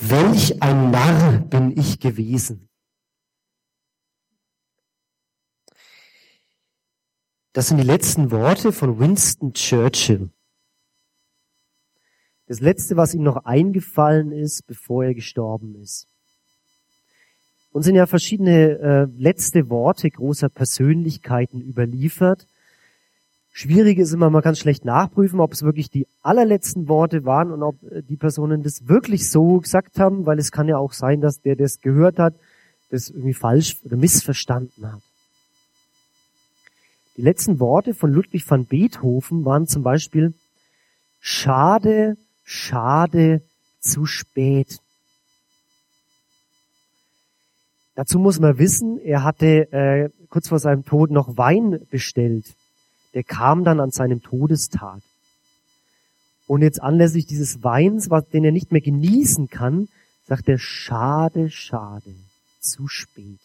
Welch ein Narr bin ich gewesen. Das sind die letzten Worte von Winston Churchill. Das Letzte, was ihm noch eingefallen ist, bevor er gestorben ist. Uns sind ja verschiedene letzte Worte großer Persönlichkeiten überliefert. Schwierig ist immer, man kann schlecht nachprüfen, ob es wirklich die allerletzten Worte waren und ob die Personen das wirklich so gesagt haben, weil es kann ja auch sein, dass der das gehört hat, das irgendwie falsch oder missverstanden hat. Die letzten Worte von Ludwig van Beethoven waren zum Beispiel: Schade, schade, zu spät. Dazu muss man wissen, er hatte kurz vor seinem Tod noch Wein bestellt. Der kam dann an seinem Todestag. Und jetzt anlässlich dieses Weins, den er nicht mehr genießen kann, sagt er: Schade, schade, zu spät.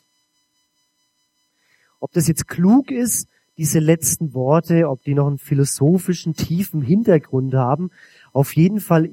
Ob das jetzt klug ist, diese letzten Worte, ob die noch einen philosophischen, tiefen Hintergrund haben, auf jeden Fall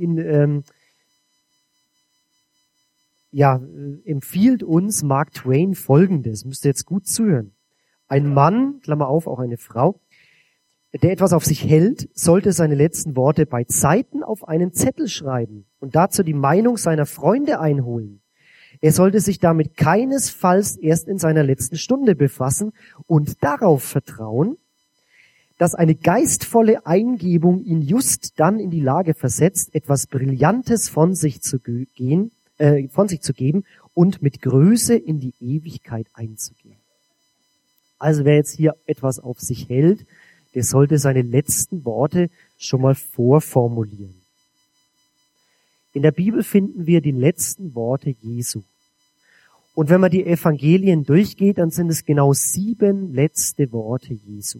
empfiehlt uns Mark Twain Folgendes, müsst ihr jetzt gut zuhören. Ein Mann, Klammer auf, auch eine Frau, der etwas auf sich hält, sollte seine letzten Worte bei Zeiten auf einen Zettel schreiben und dazu die Meinung seiner Freunde einholen. Er sollte sich damit keinesfalls erst in seiner letzten Stunde befassen und darauf vertrauen, dass eine geistvolle Eingebung ihn just dann in die Lage versetzt, etwas Brillantes von sich zu geben und mit Größe in die Ewigkeit einzugehen. Also wer jetzt hier etwas auf sich hält, der sollte seine letzten Worte schon mal vorformulieren. In der Bibel finden wir die letzten Worte Jesu. Und wenn man die Evangelien durchgeht, dann sind es genau 7 letzte Worte Jesu.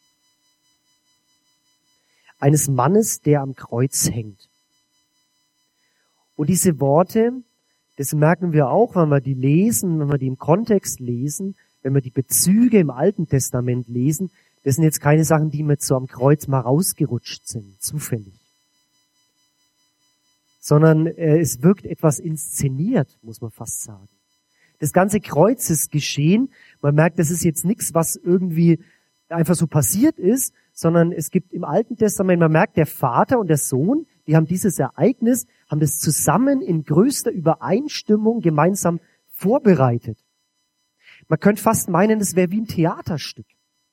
Eines Mannes, der am Kreuz hängt. Und diese Worte, das merken wir auch, wenn wir die lesen, wenn wir die im Kontext lesen, wenn wir die Bezüge im Alten Testament lesen, das sind jetzt keine Sachen, die mir so am Kreuz mal rausgerutscht sind, zufällig. Sondern es wirkt etwas inszeniert, muss man fast sagen. Das ganze Kreuzesgeschehen, man merkt, das ist jetzt nichts, was irgendwie einfach so passiert ist, sondern es gibt im Alten Testament, man merkt, der Vater und der Sohn, die haben dieses Ereignis, haben das zusammen in größter Übereinstimmung gemeinsam vorbereitet. Man könnte fast meinen, es wäre wie ein Theaterstück.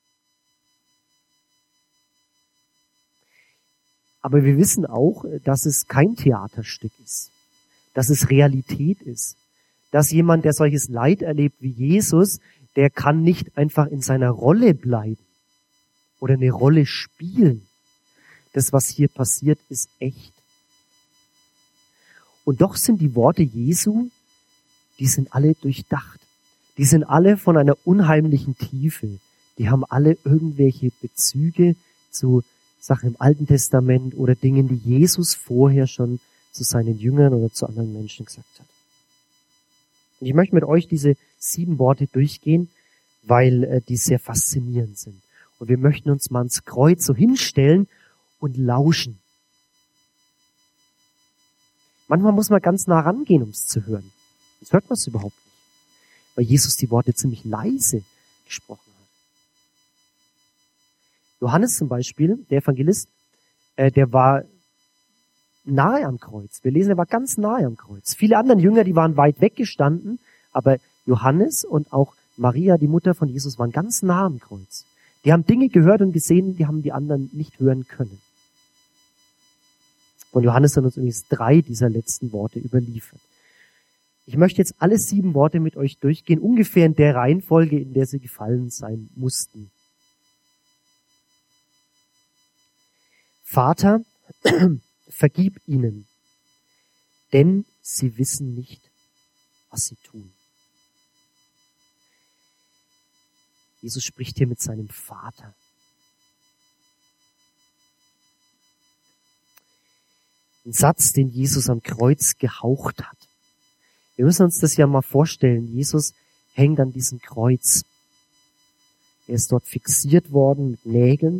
Aber wir wissen auch, dass es kein Theaterstück ist, dass es Realität ist, dass jemand, der solches Leid erlebt wie Jesus, der kann nicht einfach in seiner Rolle bleiben oder eine Rolle spielen. Das, was hier passiert, ist echt. Und doch sind die Worte Jesu, die sind alle durchdacht. Die sind alle von einer unheimlichen Tiefe. Die haben alle irgendwelche Bezüge zu Sachen im Alten Testament oder Dingen, die Jesus vorher schon zu seinen Jüngern oder zu anderen Menschen gesagt hat. Und ich möchte mit euch diese 7 Worte durchgehen, weil die sehr faszinierend sind. Und wir möchten uns mal ans Kreuz so hinstellen und lauschen. Manchmal muss man ganz nah rangehen, um es zu hören. Sonst hört man es überhaupt nicht. Weil Jesus die Worte ziemlich leise gesprochen hat. Johannes zum Beispiel, der Evangelist, der war nahe am Kreuz. Wir lesen, er war ganz nahe am Kreuz. Viele andere Jünger, die waren weit weggestanden, aber Johannes und auch Maria, die Mutter von Jesus, waren ganz nah am Kreuz. Die haben Dinge gehört und gesehen, die haben die anderen nicht hören können. Von Johannes sind uns übrigens 3 dieser letzten Worte überliefert. Ich möchte jetzt alle 7 Worte mit euch durchgehen, ungefähr in der Reihenfolge, in der sie gefallen sein mussten. Vater, vergib ihnen, denn sie wissen nicht, was sie tun. Jesus spricht hier mit seinem Vater. Ein Satz, den Jesus am Kreuz gehaucht hat. Wir müssen uns das ja mal vorstellen. Jesus hängt an diesem Kreuz. Er ist dort fixiert worden mit Nägeln.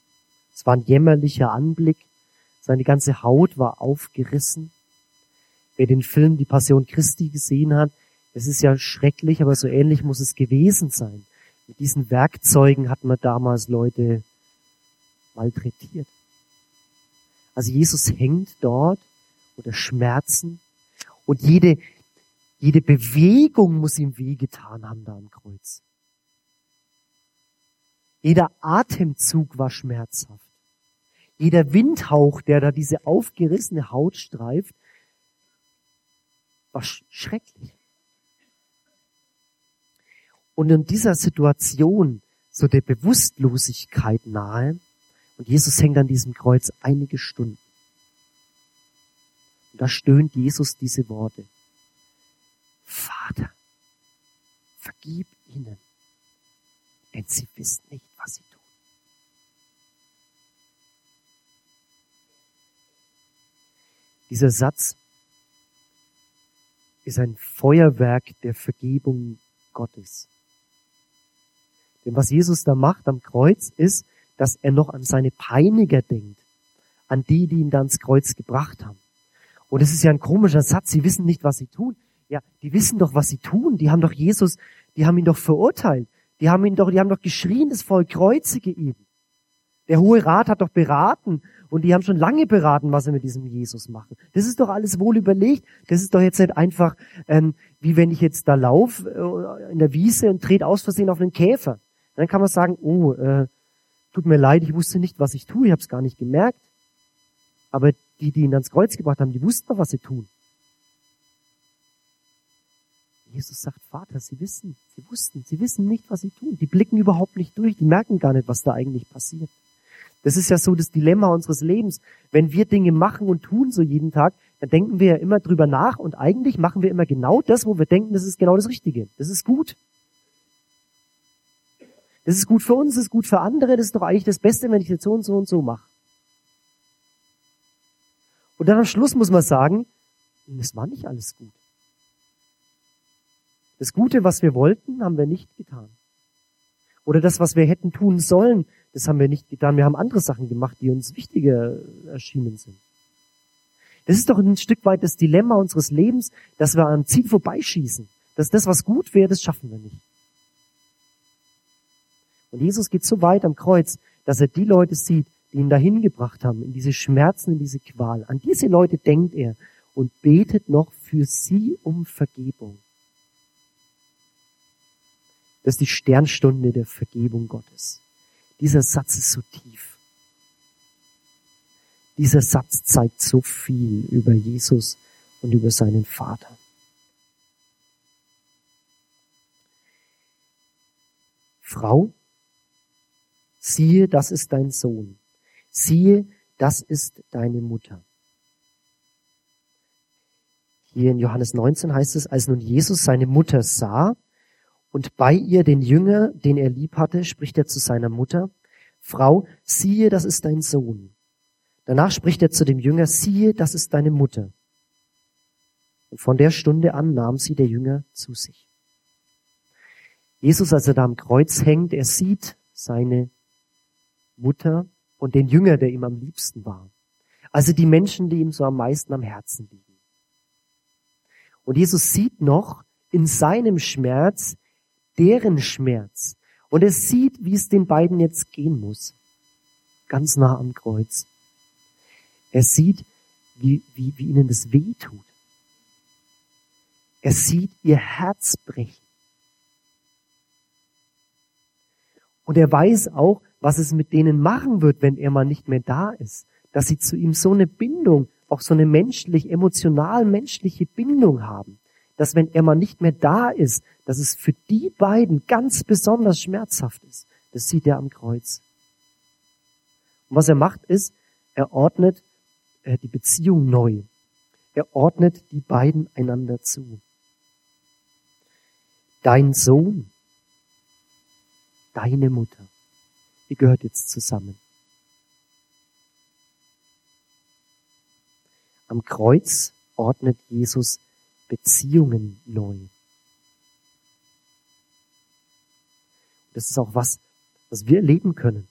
Es war ein jämmerlicher Anblick. Seine ganze Haut war aufgerissen. Wer den Film Die Passion Christi gesehen hat, es ist ja schrecklich, aber so ähnlich muss es gewesen sein. Mit diesen Werkzeugen hat man damals Leute malträtiert. Also Jesus hängt dort unter Schmerzen und jede Bewegung muss ihm wehgetan haben da am Kreuz. Jeder Atemzug war schmerzhaft. Jeder Windhauch, der da diese aufgerissene Haut streift, war schrecklich. Und in dieser Situation so der Bewusstlosigkeit nahe, und Jesus hängt an diesem Kreuz einige Stunden. Und da stöhnt Jesus diese Worte. Vater, vergib ihnen, denn sie wissen nicht, was sie tun. Dieser Satz ist ein Feuerwerk der Vergebung Gottes. Denn was Jesus da macht am Kreuz ist, dass er noch an seine Peiniger denkt, an die ihn da ans Kreuz gebracht haben. Und es ist ja ein komischer Satz, sie wissen nicht, was sie tun. Ja, die wissen doch, was sie tun. Die haben doch Jesus, die haben ihn doch verurteilt. Die haben doch geschrien, das Volk kreuzige ihn. Der Hohe Rat hat doch beraten und die haben schon lange beraten, was sie mit diesem Jesus machen. Das ist doch alles wohl überlegt. Das ist doch jetzt nicht einfach, wie wenn ich jetzt da laufe in der Wiese und trete aus Versehen auf einen Käfer. Dann kann man sagen, tut mir leid, ich wusste nicht, was ich tue, ich habe es gar nicht gemerkt. Aber die ihn ans Kreuz gebracht haben, die wussten doch, was sie tun. Jesus sagt, Vater, sie wissen nicht, was sie tun. Die blicken überhaupt nicht durch, die merken gar nicht, was da eigentlich passiert. Das ist ja so das Dilemma unseres Lebens. Wenn wir Dinge machen und tun so jeden Tag, dann denken wir ja immer drüber nach und eigentlich machen wir immer genau das, wo wir denken, das ist genau das Richtige. Das ist gut. Das ist gut für uns, das ist gut für andere, das ist doch eigentlich das Beste, wenn ich jetzt so und so mache. Und dann am Schluss muss man sagen, es war nicht alles gut. Das Gute, was wir wollten, haben wir nicht getan. Oder das, was wir hätten tun sollen, das haben wir nicht getan. Wir haben andere Sachen gemacht, die uns wichtiger erschienen sind. Das ist doch ein Stück weit das Dilemma unseres Lebens, dass wir am Ziel vorbeischießen. Dass das, was gut wäre, das schaffen wir nicht. Und Jesus geht so weit am Kreuz, dass er die Leute sieht, die ihn dahin gebracht haben, in diese Schmerzen, in diese Qual. An diese Leute denkt er und betet noch für sie um Vergebung. Das ist die Sternstunde der Vergebung Gottes. Dieser Satz ist so tief. Dieser Satz zeigt so viel über Jesus und über seinen Vater. Frau, siehe, das ist dein Sohn. Siehe, das ist deine Mutter. Hier in Johannes 19 heißt es, als nun Jesus seine Mutter sah und bei ihr den Jünger, den er lieb hatte, spricht er zu seiner Mutter, Frau, siehe, das ist dein Sohn. Danach spricht er zu dem Jünger, siehe, das ist deine Mutter. Und von der Stunde an nahm sie der Jünger zu sich. Jesus, als er da am Kreuz hängt, er sieht seine Mutter und den Jünger, der ihm am liebsten war. Also die Menschen, die ihm so am meisten am Herzen liegen. Und Jesus sieht noch in seinem Schmerz deren Schmerz. Und er sieht, wie es den beiden jetzt gehen muss. Ganz nah am Kreuz. Er sieht, wie ihnen das weh tut. Er sieht ihr Herz brechen. Und er weiß auch, was es mit denen machen wird, wenn er mal nicht mehr da ist. Dass sie zu ihm so eine Bindung, auch so eine emotional-menschliche Bindung haben. Dass wenn er mal nicht mehr da ist, dass es für die beiden ganz besonders schmerzhaft ist. Das sieht er am Kreuz. Und was er macht ist, er ordnet die Beziehung neu. Er ordnet die beiden einander zu. Dein Sohn, deine Mutter, ihr gehört jetzt zusammen. Am Kreuz ordnet Jesus Beziehungen neu. Das ist auch was wir erleben können.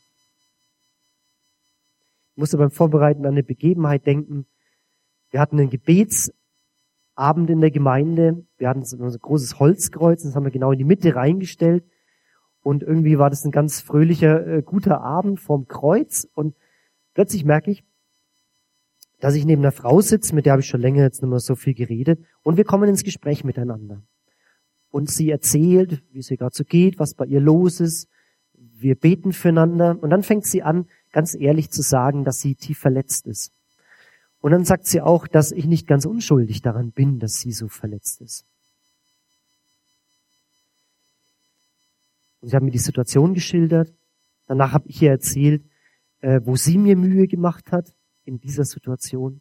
Ich musste beim Vorbereiten an eine Begebenheit denken. Wir hatten einen Gebetsabend Abend in der Gemeinde. Wir hatten so ein großes Holzkreuz, das haben wir genau in die Mitte reingestellt. Und irgendwie war das ein ganz fröhlicher, guter Abend vorm Kreuz. Und plötzlich merke ich, dass ich neben einer Frau sitze, mit der habe ich schon länger jetzt nicht mehr so viel geredet. Und wir kommen ins Gespräch miteinander. Und sie erzählt, wie es ihr gerade so geht, was bei ihr los ist. Wir beten füreinander. Und dann fängt sie an, ganz ehrlich zu sagen, dass sie tief verletzt ist. Und dann sagt sie auch, dass ich nicht ganz unschuldig daran bin, dass sie so verletzt ist. Und sie hat mir die Situation geschildert. Danach habe ich ihr erzählt, wo sie mir Mühe gemacht hat in dieser Situation.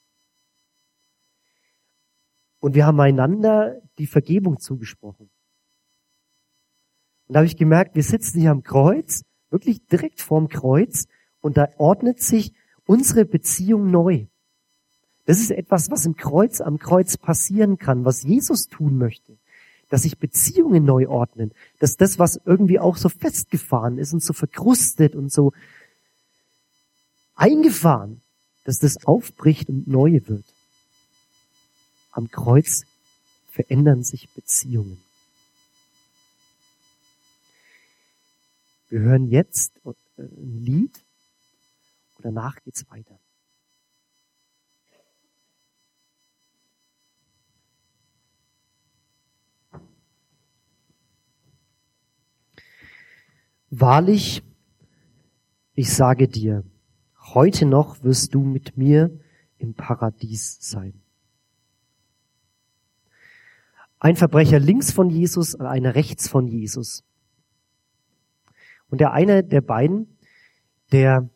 Und wir haben einander die Vergebung zugesprochen. Und da habe ich gemerkt, wir sitzen hier am Kreuz, wirklich direkt vorm Kreuz, und da ordnet sich unsere Beziehung neu. Das ist etwas, was am Kreuz passieren kann, was Jesus tun möchte. Dass sich Beziehungen neu ordnen. Dass das, was irgendwie auch so festgefahren ist und so verkrustet und so eingefahren, dass das aufbricht und neu wird. Am Kreuz verändern sich Beziehungen. Wir hören jetzt ein Lied und danach geht's weiter. Wahrlich, ich sage dir, heute noch wirst du mit mir im Paradies sein. Ein Verbrecher links von Jesus und einer rechts von Jesus. Und der eine der beiden, der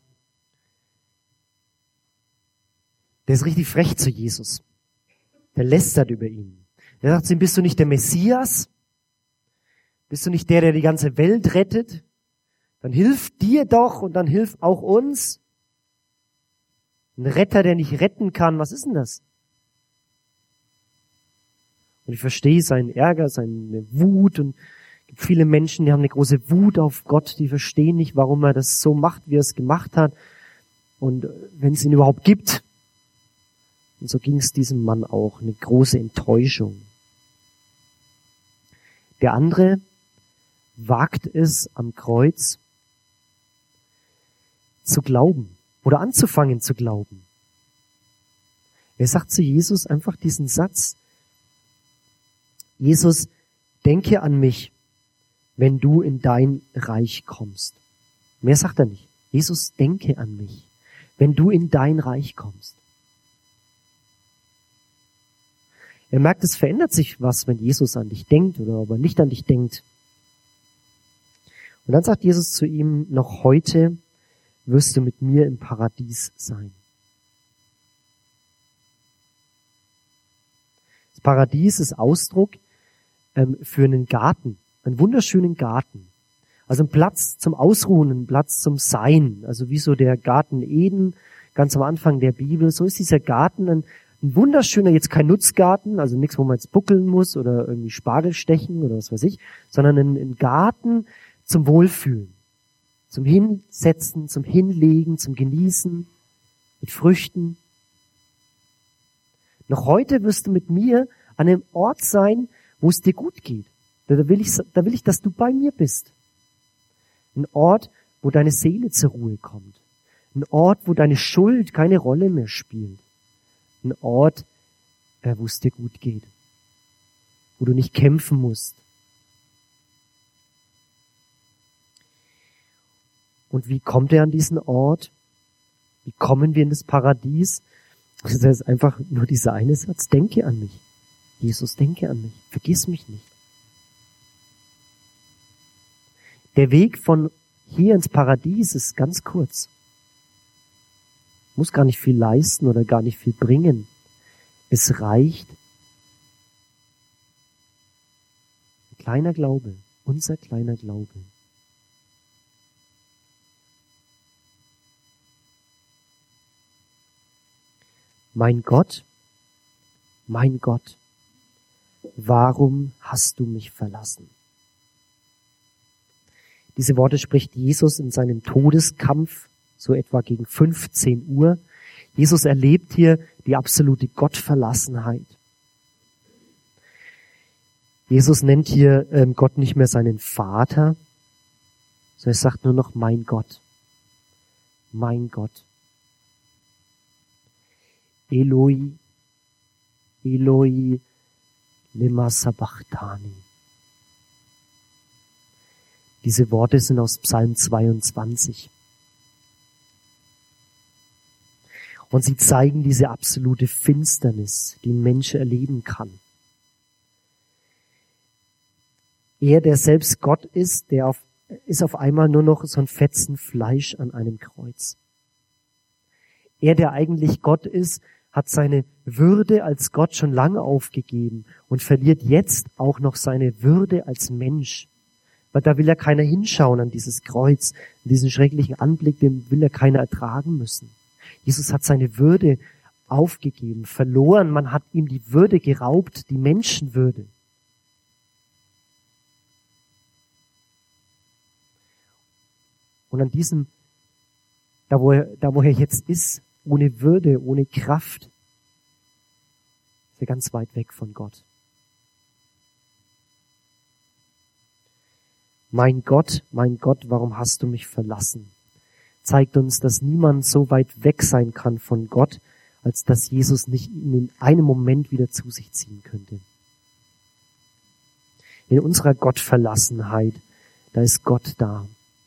ist richtig frech zu Jesus. Der lästert über ihn. Der sagt zu ihm, bist du nicht der Messias? Bist du nicht der die ganze Welt rettet? Dann hilf dir doch und dann hilf auch uns. Ein Retter, der nicht retten kann, was ist denn das? Und ich verstehe seinen Ärger, seine Wut, und es gibt viele Menschen, die haben eine große Wut auf Gott, die verstehen nicht, warum er das so macht, wie er es gemacht hat, und wenn es ihn überhaupt gibt. Und so ging es diesem Mann auch, eine große Enttäuschung. Der andere wagt es am Kreuz zu glauben oder anzufangen zu glauben. Er sagt zu Jesus einfach diesen Satz: Jesus, denke an mich, wenn du in dein Reich kommst. Mehr sagt er nicht. Jesus, denke an mich, wenn du in dein Reich kommst. Er merkt, es verändert sich was, wenn Jesus an dich denkt oder ob er nicht an dich denkt. Und dann sagt Jesus zu ihm, noch heute wirst du mit mir im Paradies sein. Das Paradies ist Ausdruck für einen Garten, einen wunderschönen Garten. Also ein Platz zum Ausruhen, ein Platz zum Sein. Also wie so der Garten Eden, ganz am Anfang der Bibel. So ist dieser Garten ein wunderschöner, jetzt kein Nutzgarten, also nichts, wo man jetzt buckeln muss oder irgendwie Spargel stechen oder was weiß ich, sondern ein Garten zum Wohlfühlen. Zum Hinsetzen, zum Hinlegen, zum Genießen, mit Früchten. Noch heute wirst du mit mir an einem Ort sein, wo es dir gut geht. Da will ich, dass du bei mir bist. Ein Ort, wo deine Seele zur Ruhe kommt. Ein Ort, wo deine Schuld keine Rolle mehr spielt. Ein Ort, wo es dir gut geht. Wo du nicht kämpfen musst. Und wie kommt er an diesen Ort? Wie kommen wir in das Paradies? Das ist einfach nur dieser eine Satz. Denke an mich. Jesus, denke an mich. Vergiss mich nicht. Der Weg von hier ins Paradies ist ganz kurz. Muss gar nicht viel leisten oder gar nicht viel bringen. Es reicht ein kleiner Glaube, unser kleiner Glaube. Mein Gott, warum hast du mich verlassen? Diese Worte spricht Jesus in seinem Todeskampf, so etwa gegen 15 Uhr. Jesus erlebt hier die absolute Gottverlassenheit. Jesus nennt hier Gott nicht mehr seinen Vater, sondern er sagt nur noch mein Gott. Mein Gott. Eloi, Eloi, lema sabachthani. Diese Worte sind aus Psalm 22. Und sie zeigen diese absolute Finsternis, die ein Mensch erleben kann. Er, der selbst Gott ist, ist auf einmal nur noch so ein Fetzen Fleisch an einem Kreuz. Er, der eigentlich Gott ist, hat seine Würde als Gott schon lange aufgegeben und verliert jetzt auch noch seine Würde als Mensch. Weil da will ja keiner hinschauen an dieses Kreuz, an diesen schrecklichen Anblick, den will ja keiner ertragen müssen. Jesus hat seine Würde aufgegeben, verloren, man hat ihm die Würde geraubt, die Menschenwürde. Und an diesem, da wo er jetzt ist, ohne Würde, ohne Kraft, ist er ganz weit weg von Gott. Mein Gott, warum hast du mich verlassen? Zeigt uns, dass niemand so weit weg sein kann von Gott, als dass Jesus nicht ihn in einem Moment wieder zu sich ziehen könnte. In unserer Gottverlassenheit, da ist Gott da.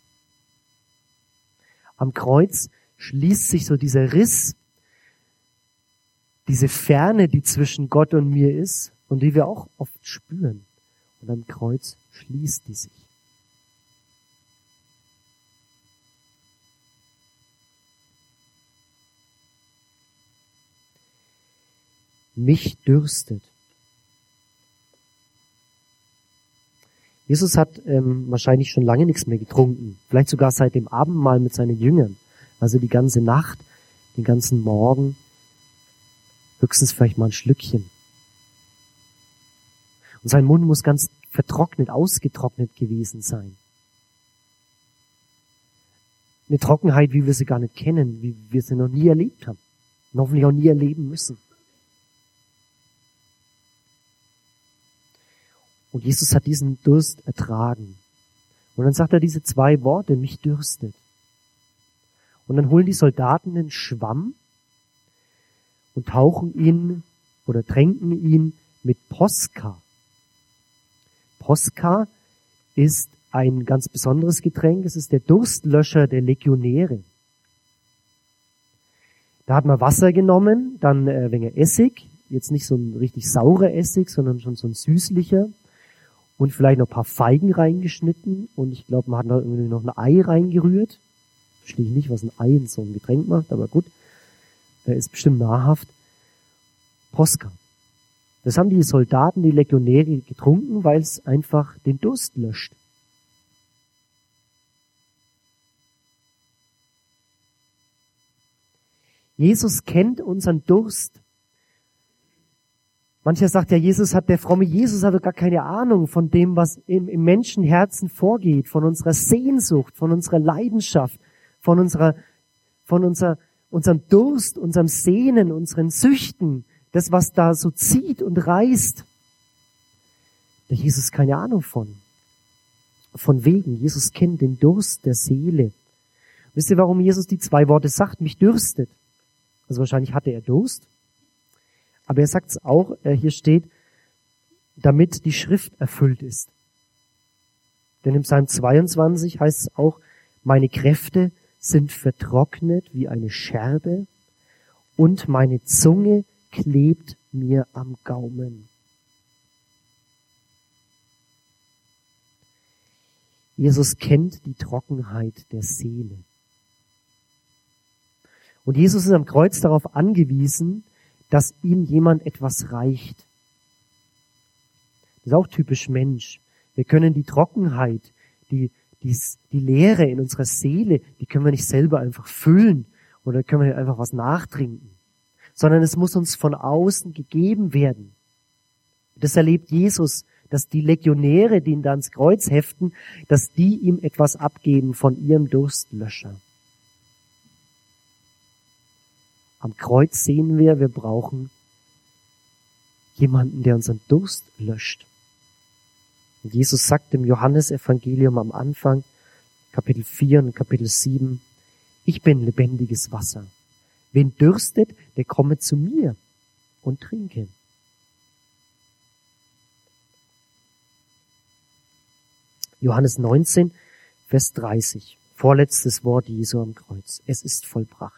Am Kreuz schließt sich so dieser Riss, diese Ferne, die zwischen Gott und mir ist und die wir auch oft spüren. Und am Kreuz schließt die sich. Mich dürstet. Jesus hat wahrscheinlich schon lange nichts mehr getrunken. Vielleicht sogar seit dem Abendmahl mit seinen Jüngern. Also die ganze Nacht, den ganzen Morgen. Höchstens vielleicht mal ein Schlückchen. Und sein Mund muss ganz vertrocknet, ausgetrocknet gewesen sein. Eine Trockenheit, wie wir sie gar nicht kennen, wie wir sie noch nie erlebt haben. Und hoffentlich auch nie erleben müssen. Und Jesus hat diesen Durst ertragen. Und dann sagt er diese 2 Worte, mich dürstet. Und dann holen die Soldaten einen Schwamm und tauchen ihn oder tränken ihn mit Posca. Posca ist ein ganz besonderes Getränk. Es ist der Durstlöscher der Legionäre. Da hat man Wasser genommen, dann ein wenig Essig. Jetzt nicht so ein richtig saurer Essig, sondern schon so ein süßlicher. Und vielleicht noch ein paar Feigen reingeschnitten. Und ich glaube, man hat da irgendwie noch ein Ei reingerührt. Verstehe ich nicht, was ein Ei in so einem Getränk macht, aber gut. Ist bestimmt nahrhaft. Posca. Das haben die Soldaten, die Legionäre getrunken, weil es einfach den Durst löscht. Jesus kennt unseren Durst. Mancher sagt ja, der fromme Jesus hat doch gar keine Ahnung von dem, was im Menschenherzen vorgeht, von unserer Sehnsucht, von unserer Leidenschaft, von unserem Durst, unserem Sehnen, unseren Süchten, das, was da so zieht und reißt. Der Jesus keine Ahnung von. Von wegen. Jesus kennt den Durst der Seele. Wisst ihr, warum Jesus die 2 Worte sagt, mich dürstet? Also wahrscheinlich hatte er Durst. Aber er sagt es auch, hier steht, damit die Schrift erfüllt ist. Denn im Psalm 22 heißt es auch, meine Kräfte sind vertrocknet wie eine Scherbe und meine Zunge klebt mir am Gaumen. Jesus kennt die Trockenheit der Seele. Und Jesus ist am Kreuz darauf angewiesen, dass ihm jemand etwas reicht. Das ist auch typisch Mensch. Wir können die Trockenheit, die Leere in unserer Seele, die können wir nicht selber einfach füllen oder können wir nicht einfach was nachtrinken, sondern es muss uns von außen gegeben werden. Das erlebt Jesus, dass die Legionäre, die ihn da ans Kreuz heften, dass die ihm etwas abgeben von ihrem Durstlöscher. Am Kreuz sehen wir brauchen jemanden, der unseren Durst löscht. Und Jesus sagt im Johannesevangelium am Anfang, Kapitel 4 und Kapitel 7, ich bin lebendiges Wasser. Wen dürstet, der komme zu mir und trinke. Johannes 19, Vers 30. Vorletztes Wort Jesu am Kreuz. Es ist vollbracht.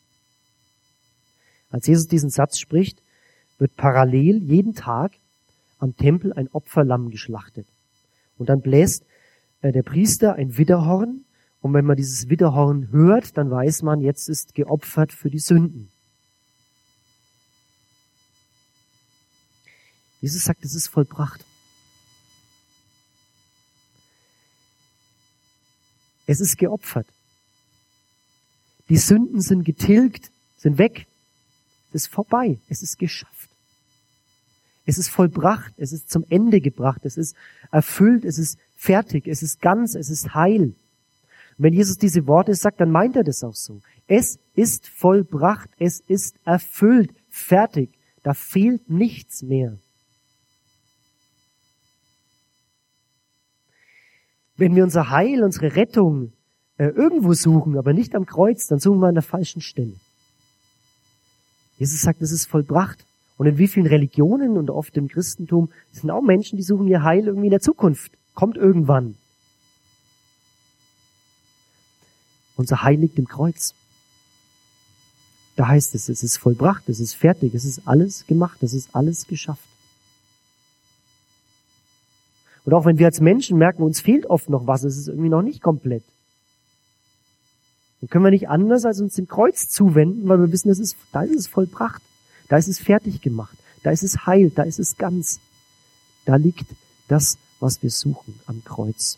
Als Jesus diesen Satz spricht, wird parallel jeden Tag am Tempel ein Opferlamm geschlachtet. Und dann bläst der Priester ein Widderhorn. Und wenn man dieses Widderhorn hört, dann weiß man, jetzt ist geopfert für die Sünden. Jesus sagt, es ist vollbracht. Es ist geopfert. Die Sünden sind getilgt, sind weg. Es ist vorbei. Es ist geschafft. Es ist vollbracht. Es ist zum Ende gebracht. Es ist erfüllt. Es ist fertig. Es ist ganz. Es ist heil. Und wenn Jesus diese Worte sagt, dann meint er das auch so. Es ist vollbracht. Es ist erfüllt. Fertig. Da fehlt nichts mehr. Wenn wir unser Heil, unsere Rettung irgendwo suchen, aber nicht am Kreuz, dann suchen wir an der falschen Stelle. Jesus sagt, es ist vollbracht. Und in wie vielen Religionen und oft im Christentum sind auch Menschen, die suchen ihr Heil irgendwie in der Zukunft. Kommt irgendwann. Unser Heil liegt im Kreuz. Da heißt es ist vollbracht, es ist fertig, es ist alles gemacht, es ist alles geschafft. Und auch wenn wir als Menschen merken, uns fehlt oft noch was, es ist irgendwie noch nicht komplett, dann können wir nicht anders als uns dem Kreuz zuwenden, weil wir wissen, da ist es vollbracht, da ist es fertig gemacht, da ist es heil, da ist es ganz. Da liegt das, was wir suchen, am Kreuz.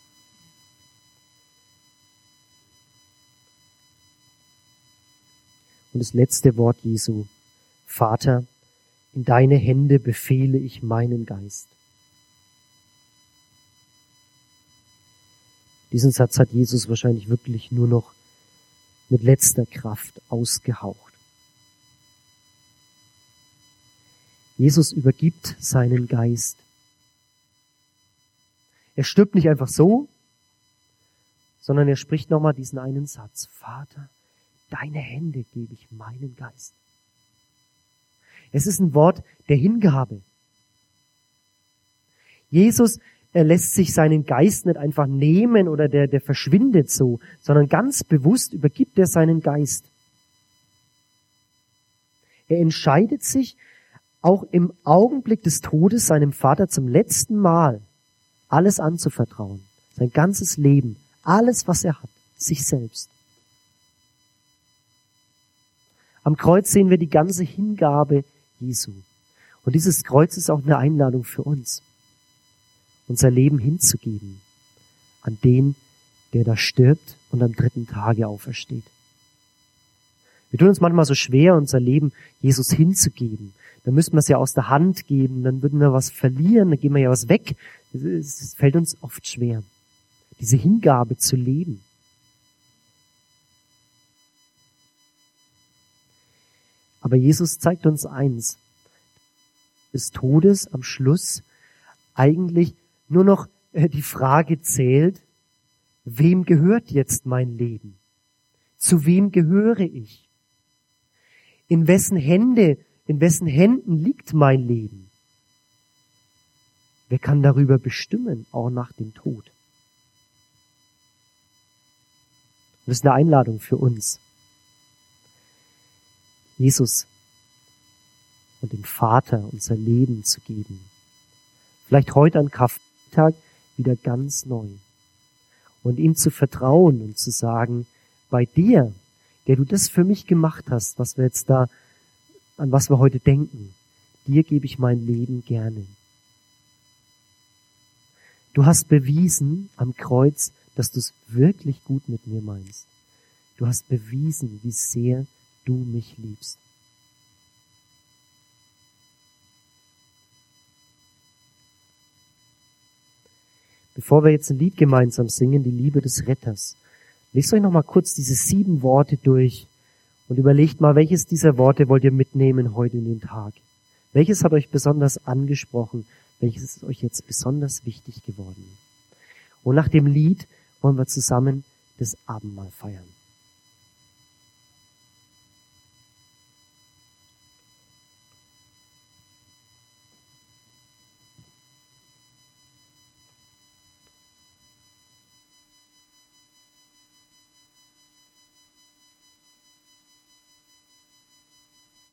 Und das letzte Wort Jesu: Vater, in deine Hände befehle ich meinen Geist. Diesen Satz hat Jesus wahrscheinlich wirklich nur noch mit letzter Kraft ausgehaucht. Jesus übergibt seinen Geist. Er stirbt nicht einfach so, sondern er spricht nochmal diesen einen Satz: Vater, deine Hände gebe ich meinen Geist. Es ist ein Wort der Hingabe. Jesus, er lässt sich seinen Geist nicht einfach nehmen oder der verschwindet so, sondern ganz bewusst übergibt er seinen Geist. Er entscheidet sich auch im Augenblick des Todes seinem Vater zum letzten Mal alles anzuvertrauen. Sein ganzes Leben, alles, was er hat, sich selbst. Am Kreuz sehen wir die ganze Hingabe Jesu. Und dieses Kreuz ist auch eine Einladung für uns, unser Leben hinzugeben an den, der da stirbt und am 3. Tage aufersteht. Wir tun uns manchmal so schwer, unser Leben Jesus hinzugeben. Dann müssten wir es ja aus der Hand geben, dann würden wir was verlieren, dann geben wir ja was weg. Es fällt uns oft schwer, diese Hingabe zu leben. Aber Jesus zeigt uns eins: des Todes am Schluss eigentlich nur noch die Frage zählt, wem gehört jetzt mein Leben? Zu wem gehöre ich? In wessen Händen liegt mein Leben? Wer kann darüber bestimmen, auch nach dem Tod? Und das ist eine Einladung für uns, Jesus und dem Vater unser Leben zu geben. Vielleicht heute an Karfreitag wieder ganz neu. Und ihm zu vertrauen und zu sagen, bei dir, der du das für mich gemacht hast, was wir jetzt da, an was wir heute denken, dir gebe ich mein Leben gerne. Du hast bewiesen am Kreuz, dass du es wirklich gut mit mir meinst. Du hast bewiesen, wie sehr du mich liebst. Bevor wir jetzt ein Lied gemeinsam singen, die Liebe des Retters, lest euch noch mal kurz diese 7 Worte durch und überlegt mal, welches dieser Worte wollt ihr mitnehmen heute in den Tag? Welches hat euch besonders angesprochen? Welches ist euch jetzt besonders wichtig geworden? Und nach dem Lied wollen wir zusammen das Abendmahl feiern.